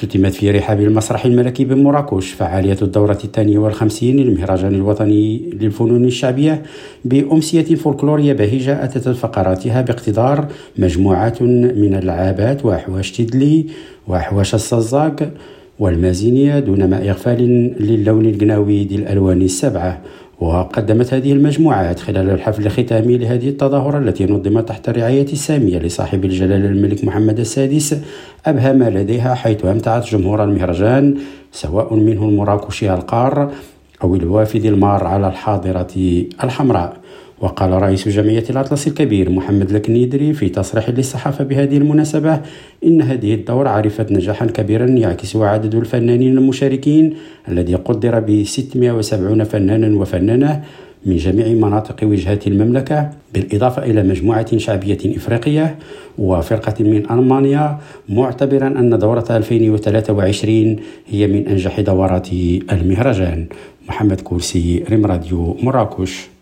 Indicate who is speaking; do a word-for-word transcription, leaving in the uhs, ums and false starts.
Speaker 1: اختتمت في رحاب المسرح الملكي بمراكش فعالية الدورة الثانية والخمسين للمهرجان الوطني للفنون الشعبية بأمسية فولكلورية بهيجة أتت فقراتها باقتدار مجموعات من اللعابات وأحواش تدلي وأحواش السزاق والمازينية دون ما إغفال للون القناوي ذي الألوان السبعة. وقدمت هذه المجموعات خلال الحفل الختامي لهذه التظاهرة التي نظمت تحت الرعاية السامية لصاحب الجلالة الملك محمد السادس أبهى ما لديها، حيث أمتعت جمهور المهرجان سواء منه المراكشي القار أو الوافد المار على الحاضرة الحمراء. وقال رئيس جمعية الأطلس الكبير محمد الكنيدري في تصريح للصحافة بهذه المناسبة إن هذه الدورة عرفت نجاحا كبيرا يعكس عدد الفنانين المشاركين الذي قدر ب ستمائة وسبعين فنانا وفنانة من جميع مناطق وجهات المملكة، بالإضافة إلى مجموعة شعبية إفريقية وفرقة من ألمانيا، معتبرا أن دورة ألفين وثلاثة وعشرين هي من أنجح دورات المهرجان. محمد كورسي، ريم راديو، مراكش.